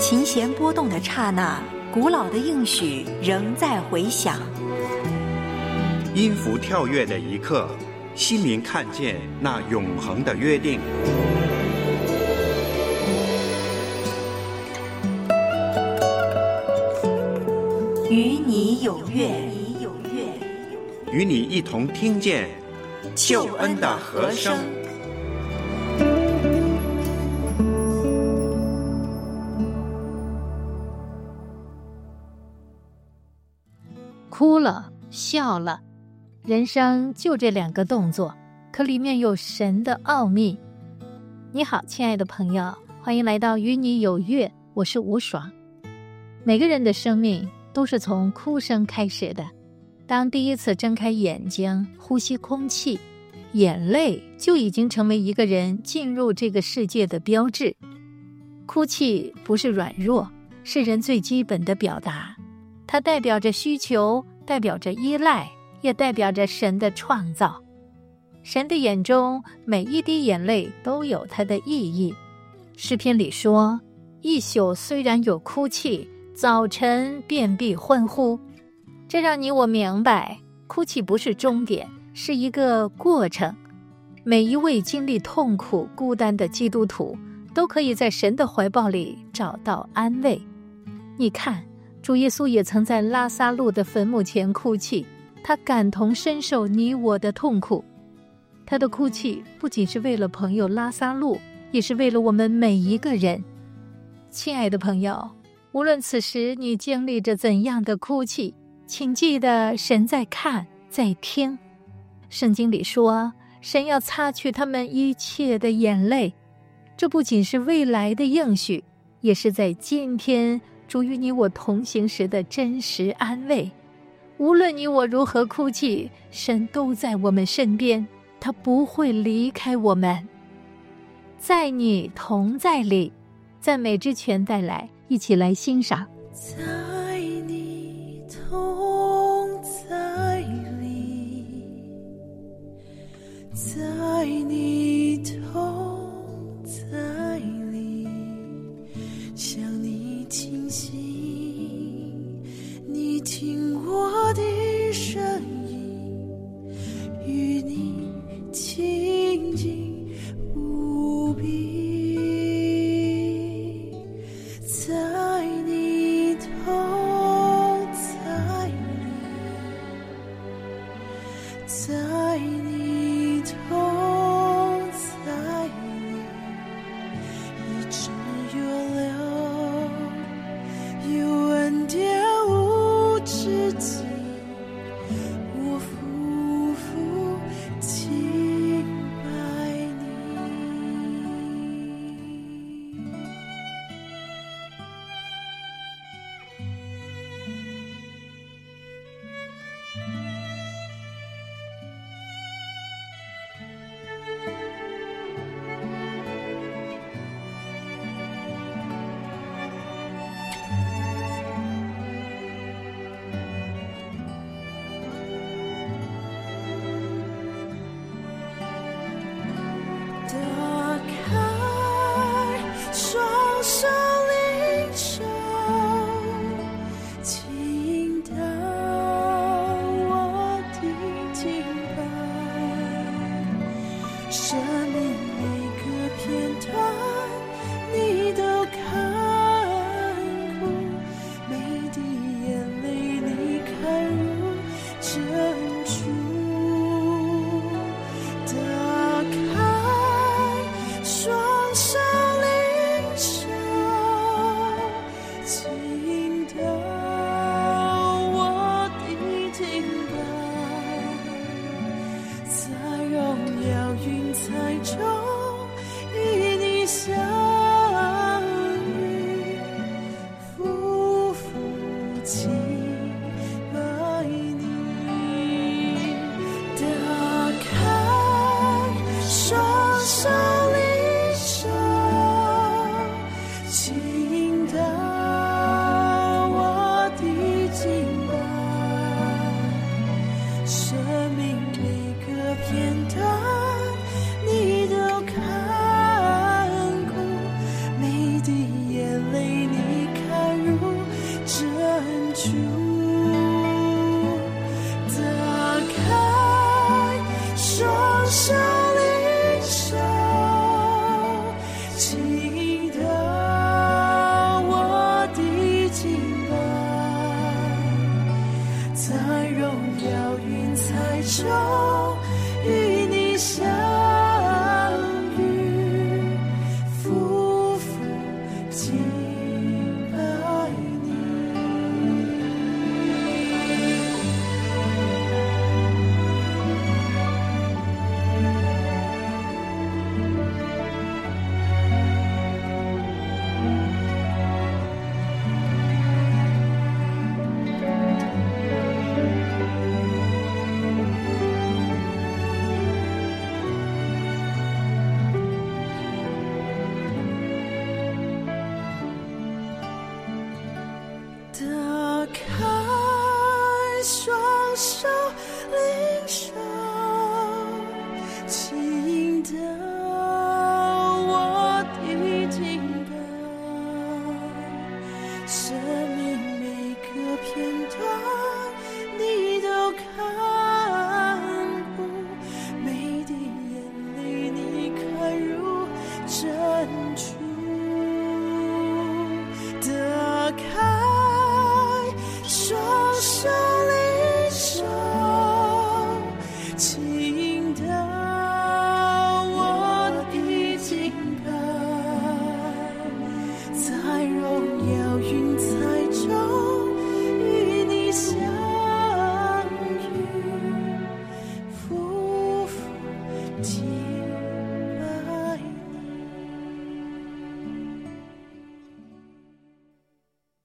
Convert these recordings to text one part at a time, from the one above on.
琴弦拨动的刹那，古老的应许仍在回响。 音符跳跃的一刻，心灵看见那永恒的约定。 与你有约， 与你一同听见救恩的和声。 哭了，笑了，人生就这2个动作，可里面有神的奥秘。你好，亲爱的朋友，欢迎来到与你有约，我是吴爽。每个人的生命都是从哭声开始的。当第一次睁开眼睛，呼吸空气，眼泪就已经成为一个人进入这个世界的标志。哭泣不是软弱，是人最基本的表达。它代表着需求，代表着依赖，也代表着神的创造。神的眼中，每一滴眼泪都有它的意义。诗篇里说，一宿虽然有哭泣，早晨便必欢呼。这让你我明白，哭泣不是终点，是一个过程。每一位经历痛苦孤单的基督徒，都可以在神的怀抱里找到安慰。你看，主耶稣也曾在拉撒路的坟墓前哭泣，他感同身受你我的痛苦。他的哭泣不仅是为了朋友拉撒路，也是为了我们每一个人。亲爱的朋友，无论此时你经历着怎样的哭泣，请记得神在看，在听。圣经里说，神要擦去他们一切的眼泪。这不仅是未来的应许，也是在今天主与你我同行时的真实安慰。无论你我如何哭泣，神都在我们身边，他不会离开我们。在你同在里，赞美之泉带来，一起来欣赏。 在你同在里，在你同在里，向你倾心，你听我的声音，与你亲近无比。在你同在里，在你同在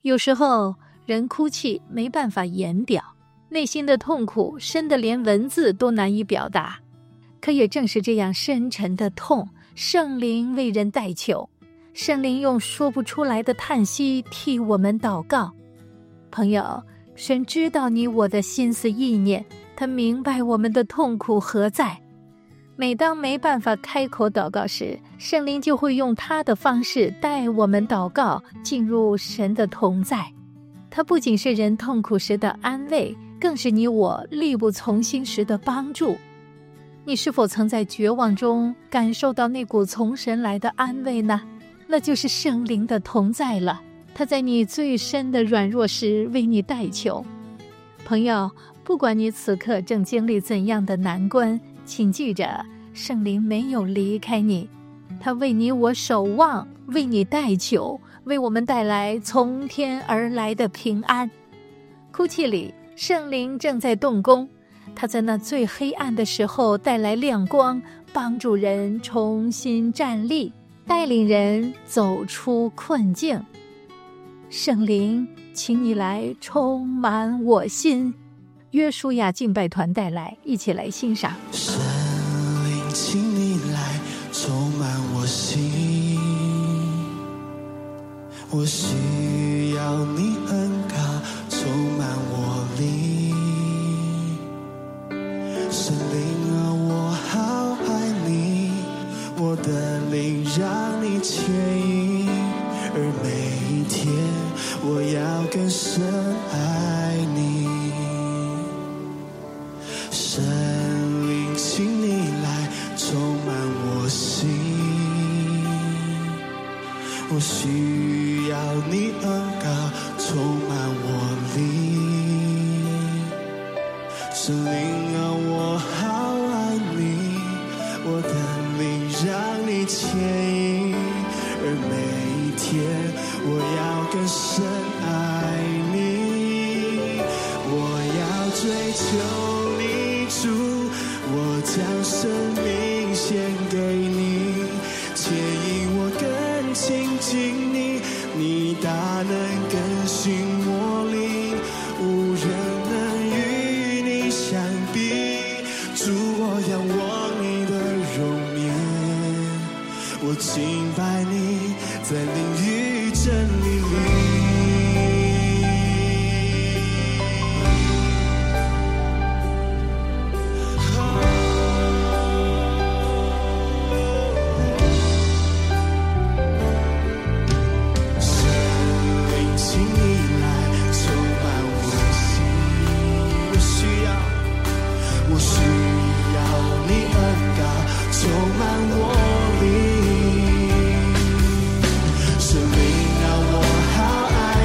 有时候人哭泣没办法言表，内心的痛苦深得连文字都难以表达。可也正是这样深沉的痛，圣灵为人代求，圣灵用说不出来的叹息替我们祷告。朋友，神知道你我的心思意念，他明白我们的痛苦何在。每当没办法开口祷告时，圣灵就会用他的方式带我们祷告，进入神的同在。他不仅是人痛苦时的安慰，更是你我力不从心时的帮助。你是否曾在绝望中感受到那股从神来的安慰呢？那就是圣灵的同在了，他在你最深的软弱时为你代求。朋友，不管你此刻正经历怎样的难关，请记着，圣灵没有离开你，他为你我守望，为你代求，为我们带来从天而来的平安。哭泣里，圣灵正在动工，他在那最黑暗的时候带来亮光，帮助人重新站立，带领人走出困境。圣灵，请你来充满我心。约书亚敬拜团带来，一起来欣赏。 圣灵，请你来充满我心，我需要你恩膏充满我灵。圣灵啊，我好爱你，我的灵让你牵引，而每一天我要更深爱你。圣灵，请你来充满我心，我需要你恩膏充满我灵。圣灵啊，我好爱你，我的灵让你牵引，而每一天我要更深爱你。我要追求你主，我将生命献给你，牵引我更亲近你，你大能更新我灵，无人能与你相比。主，我仰望你的容颜，我敬拜你，在灵与真理里。圣灵啊，我好爱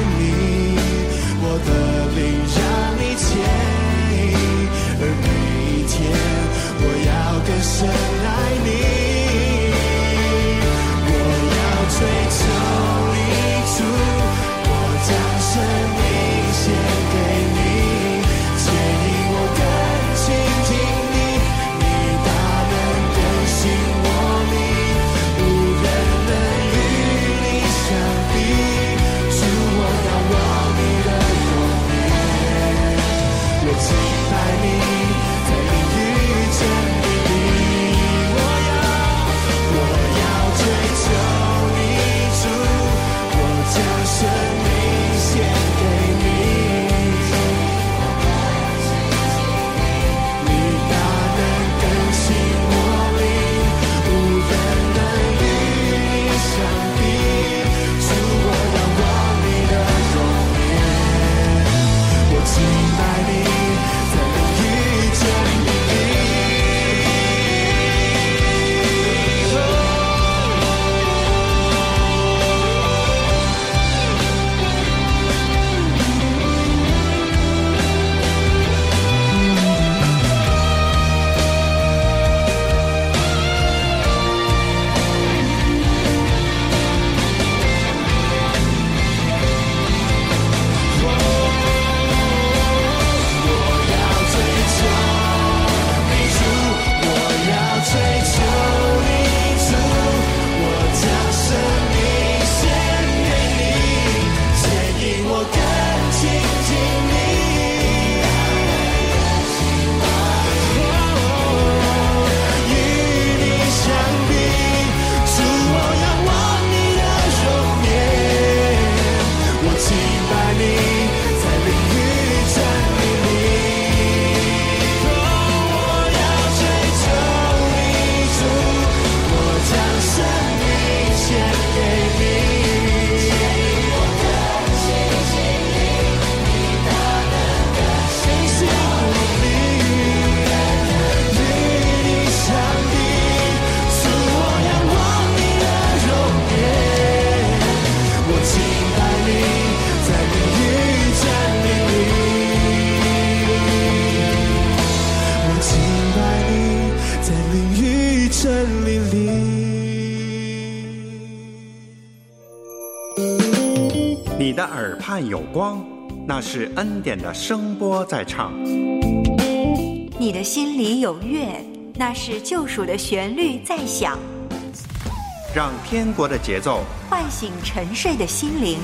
你的耳畔有光，那是恩典的声波在唱。 你的心里有乐，那是救赎的旋律在响。 让天国的节奏唤醒沉睡的心灵。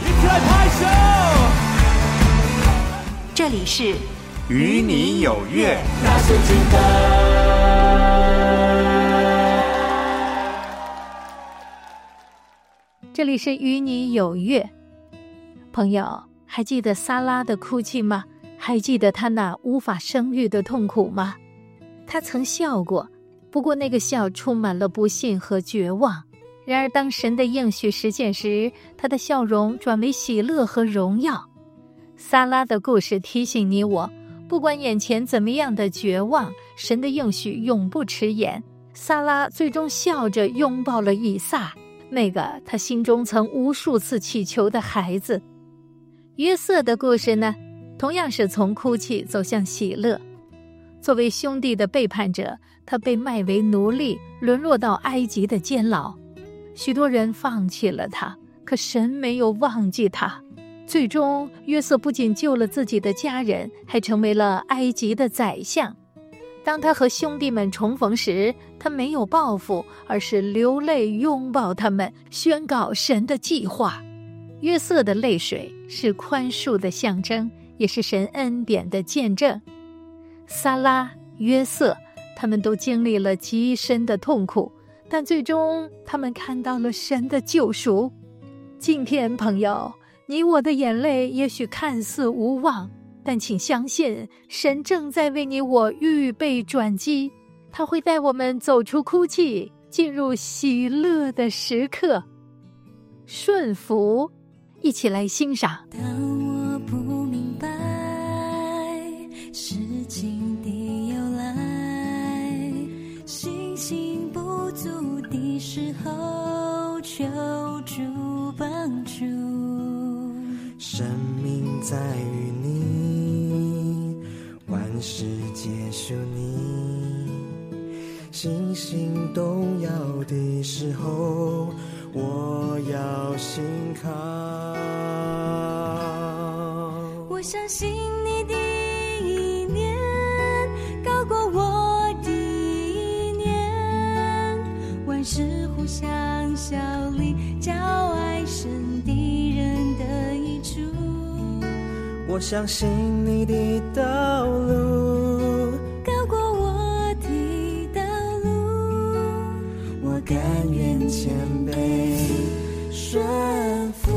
这里是与你有约。 这里是与你有约。朋友，还记得撒拉的哭泣吗？还记得她那无法生育的痛苦吗？她曾笑过，不过那个笑充满了不信和绝望。然而当神的应许实现时，她的笑容转为喜乐和荣耀。撒拉的故事提醒你我，不管眼前怎么样的绝望，神的应许永不迟延。撒拉最终笑着拥抱了以撒，那个他心中曾无数次祈求的孩子。约瑟的故事呢，同样是从哭泣走向喜乐。作为兄弟的背叛者，他被卖为奴隶，沦落到埃及的监牢。许多人放弃了他，可神没有忘记他。最终，约瑟不仅救了自己的家人，还成为了埃及的宰相。当他和兄弟们重逢时，他没有报复，而是流泪拥抱他们，宣告神的计划。约瑟的泪水是宽恕的象征，也是神恩典的见证。撒拉、约瑟，他们都经历了极深的痛苦，但最终他们看到了神的救赎。今天朋友，你我的眼泪也许看似无望，但请相信，神正在为你我预备转机，他会带我们走出哭泣，进入喜乐的时刻。顺服，一起来欣赏。 当我不明白事情的由来，信心不足的时候，求助帮助。 生命在于你，万事皆属你。信心动摇的时候，我要信靠。 我相信你的意念高过我的意念，万事互相效力，叫爱神的人得益处。 我相信你的道路高过我的道路，我甘愿谦卑顺服。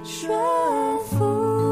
说服。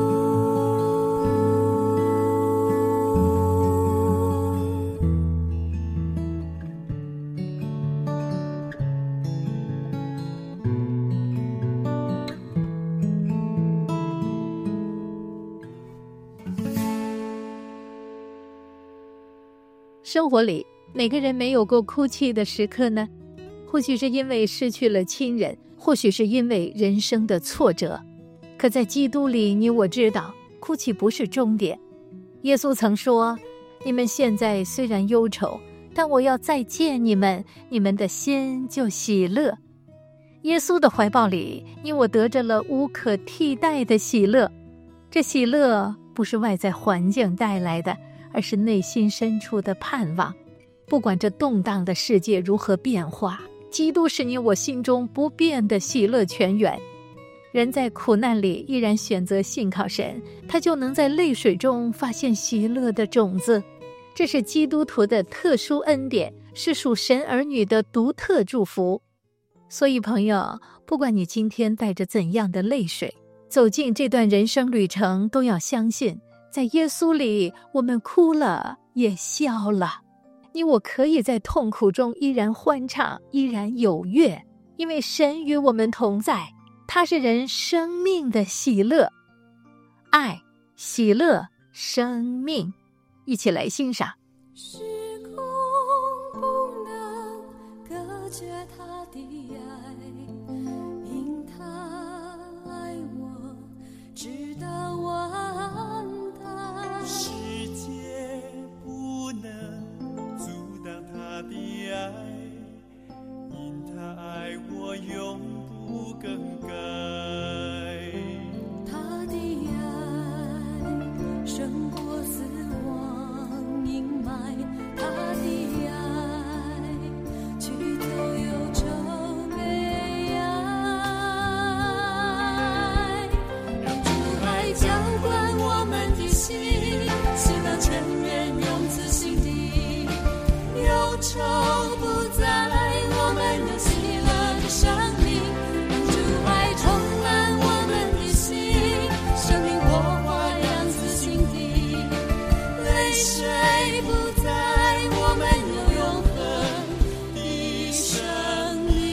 生活里每个人没有过哭泣的时刻呢？或许是因为失去了亲人，或许是因为人生的挫折。可在基督里，你我知道哭泣不是终点。耶稣曾说，你们现在虽然忧愁，但我要再见你们，你们的心就喜乐。耶稣的怀抱里，你我得着了无可替代的喜乐。这喜乐不是外在环境带来的，而是内心深处的盼望。不管这动荡的世界如何变化，基督是你我心中不变的喜乐泉源。人在苦难里依然选择信靠神，他就能在泪水中发现喜乐的种子。这是基督徒的特殊恩典，是属神儿女的独特祝福。所以朋友，不管你今天带着怎样的泪水走进这段人生旅程，都要相信在耶稣里，我们哭了也笑了。你我可以在痛苦中依然欢唱，依然有乐，因为神与我们同在，他是人生命的喜乐。爱、喜乐、生命，一起来欣赏。 时空不能隔绝他的爱，因他爱我，直到完蛋。 世界不能阻挡他的爱，因他爱我永不更改。 他的爱胜过死亡阴霾，他的爱去走忧愁悲哀，让主爱浇灌我们的心，喜乐全面永自心底，忧愁不在，我们有喜乐的生命，让主爱充满我们的心，生命火花扬自心底，泪水不在，我们有永恒的生命。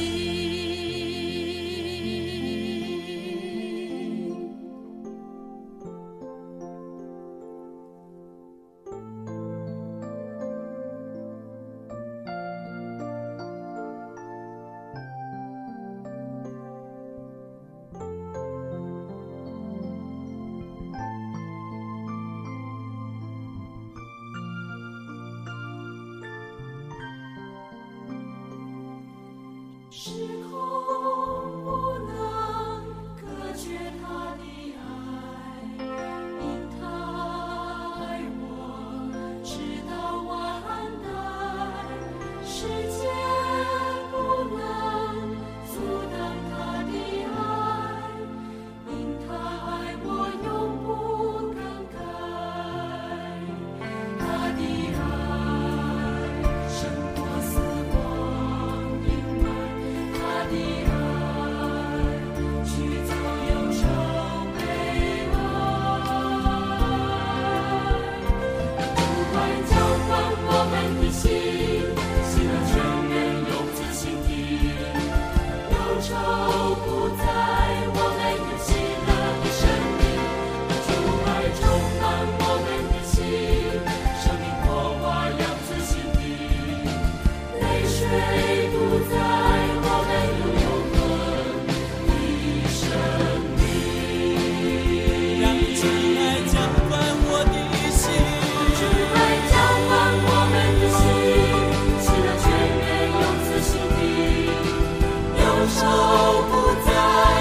时空不能隔绝他的爱，因他爱我，直到完蛋。世界不能阻挡他的爱，因他爱我永不更改。他的爱胜过死亡阴霾，他的爱驱走忧愁悲哀，主爱浇灌我们的心，喜乐全面永自心底，忧愁不在，我们有喜乐的生命，主爱充满我们的心，生命火花扬自心底，泪水不在，我们有永恒的生命。 让主爱浇灌我的心， 主爱浇灌我们的心，喜乐全面永自心底，忧愁不在，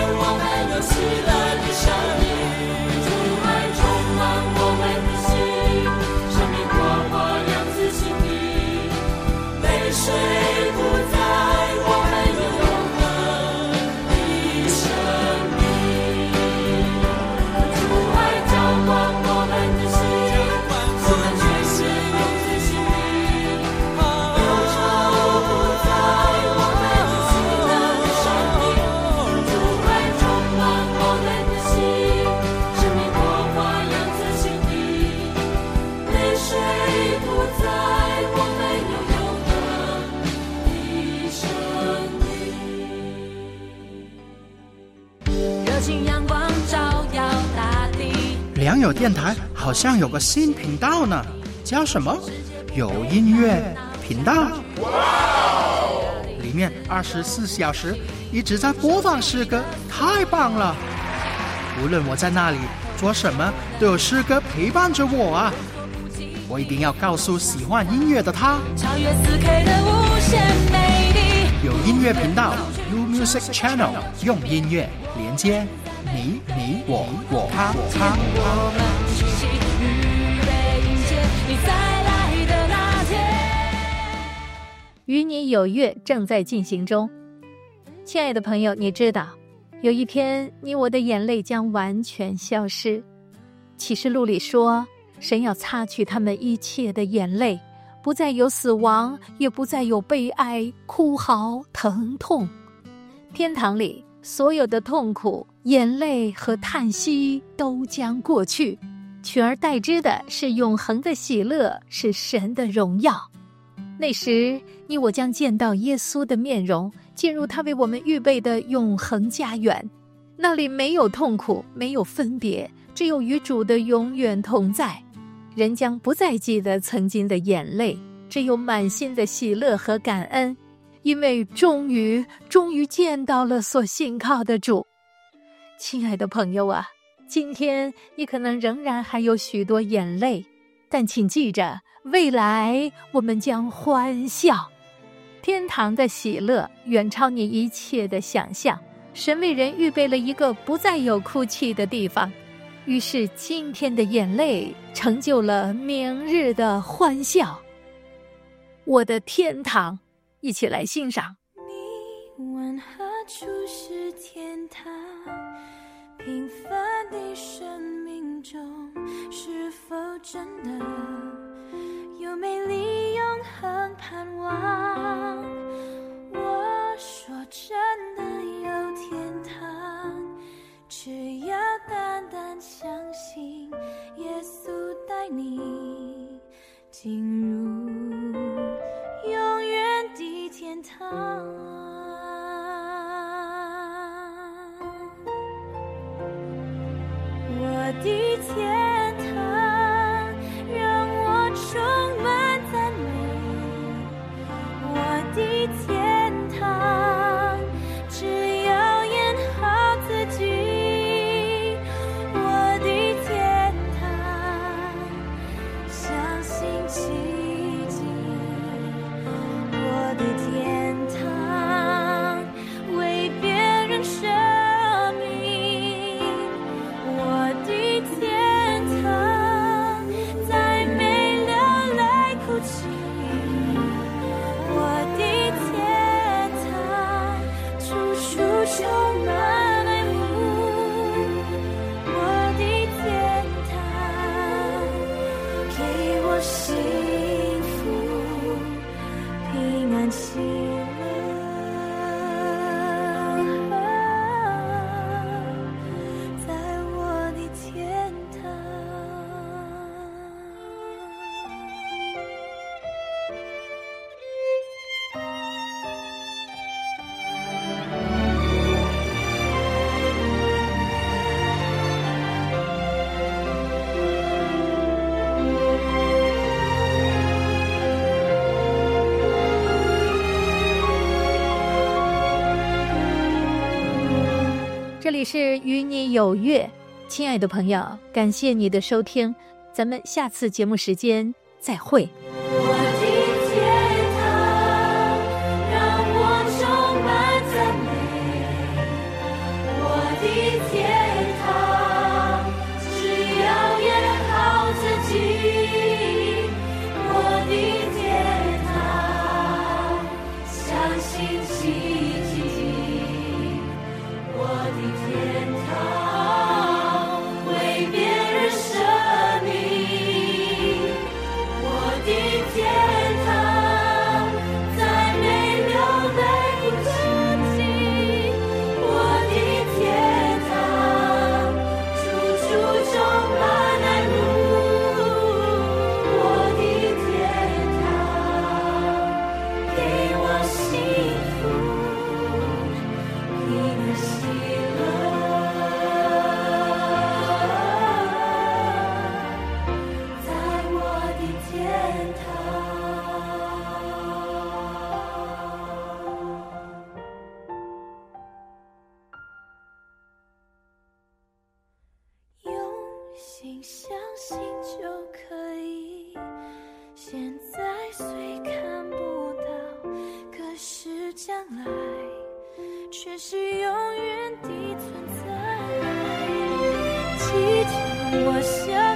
热情阳光照耀大地。 良友电台好像有个新频道呢，叫什么？有音乐频道。里面24小时一直在播放诗歌，太棒了！无论我在那里做什么，都有诗歌陪伴着我啊！我一定要告诉喜欢音乐的他， 超越4K 的无限美丽。 有音乐频道 U Music Channel， 用音乐连接你我他。 我们一起预备迎接你再来的那天。 与你有约正在进行中。亲爱的朋友，你知道有一天你我的眼泪将完全消失。启示录里说，神要擦去他们一切的眼泪，不再有死亡，也不再有悲哀、哭嚎、疼痛。天堂里所有的痛苦、眼泪和叹息都将过去，取而代之的是永恒的喜乐，是神的荣耀。那时你我将见到耶稣的面容，进入他为我们预备的永恒家园。那里没有痛苦，没有分别，只有与主的永远同在。人将不再记得曾经的眼泪，只有满心的喜乐和感恩，因为终于见到了所信靠的主。亲爱的朋友啊，今天你可能仍然还有许多眼泪，但请记着，未来我们将欢笑。天堂的喜乐远超你一切的想象，神为人预备了一个不再有哭泣的地方。于是今天的眼泪成就了明日的欢笑。我的天堂，一起来欣赏。 你问何处是天堂？平凡的生命中，是否真的有美丽永恒盼望？我说真的有天堂，只要单单相信耶稣带你进入永远的天堂。我的天堂让我充满赞美，我的天堂只要演好自己，我的天堂相信奇迹，我的天堂为别人舍命，我的天堂再没流泪哭泣，我的天堂处处充满爱慕，我的天堂给我幸福平安喜乐，在我的天堂。 这里是与你有约，亲爱的朋友，感谢你的收听，咱们下次节目时间再会。 我的天堂让我充满赞美，我的天堂只要演好自己，我的天堂相信奇迹，我的天堂为别人舍命，我的天堂再没流泪哭泣，我的天堂处处充满爱慕，我的天堂给我幸福平安喜乐。 你相信就可以，现在虽看不到，可是将来却是永远的存在。祈求我相